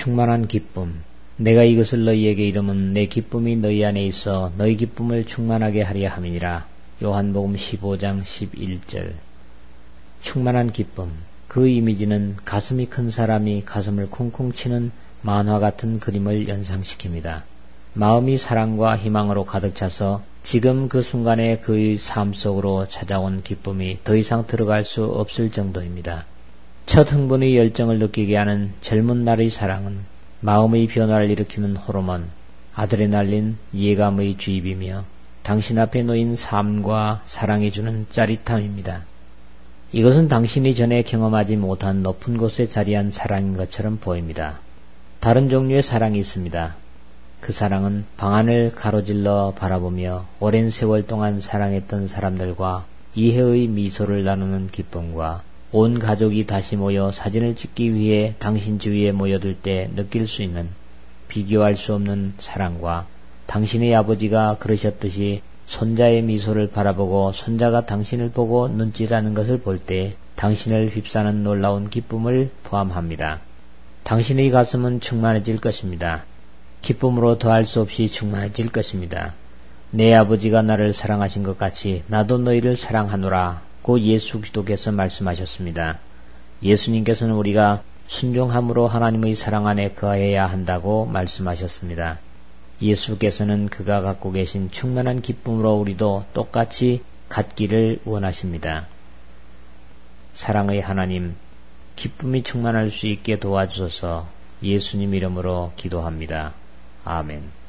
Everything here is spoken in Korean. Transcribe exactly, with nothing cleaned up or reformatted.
충만한 기쁨. 내가 이것을 너희에게 이름은 내 기쁨이 너희 안에 있어 너희 기쁨을 충만하게 하려 함이니라. 요한복음 십오 장 십일 절. 충만한 기쁨. 그 이미지는 가슴이 큰 사람이 가슴을 쿵쿵 치는 만화 같은 그림을 연상시킵니다. 마음이 사랑과 희망으로 가득 차서 지금 그 순간에 그의 삶 속으로 찾아온 기쁨이 더 이상 들어갈 수 없을 정도입니다. 첫 흥분의 열정을 느끼게 하는 젊은 날의 사랑은 마음의 변화를 일으키는 호르몬, 아드레날린, 예감의 주입이며 당신 앞에 놓인 삶과 사랑이 주는 짜릿함입니다. 이것은 당신이 전에 경험하지 못한 높은 곳에 자리한 사랑인 것처럼 보입니다. 다른 종류의 사랑이 있습니다. 그 사랑은 방안을 가로질러 바라보며 오랜 세월 동안 사랑했던 사람들과 이해의 미소를 나누는 기쁨과 온 가족이 다시 모여 사진을 찍기 위해 당신 주위에 모여들 때 느낄 수 있는 비교할 수 없는 사랑과 당신의 아버지가 그러셨듯이 손자의 미소를 바라보고 손자가 당신을 보고 눈질하는 것을 볼 때 당신을 휩싸는 놀라운 기쁨을 포함합니다. 당신의 가슴은 충만해질 것입니다. 기쁨으로 더할 수 없이 충만해질 것입니다. 내 아버지가 나를 사랑하신 것 같이 나도 너희를 사랑하노라 고 예수 그리스도께서 말씀하셨습니다. 예수님께서는 우리가 순종함으로 하나님의 사랑 안에 거해야 한다고 말씀하셨습니다. 예수께서는 그가 갖고 계신 충만한 기쁨으로 우리도 똑같이 갖기를 원하십니다. 사랑의 하나님, 기쁨이 충만할 수 있게 도와주소서. 예수님 이름으로 기도합니다. 아멘.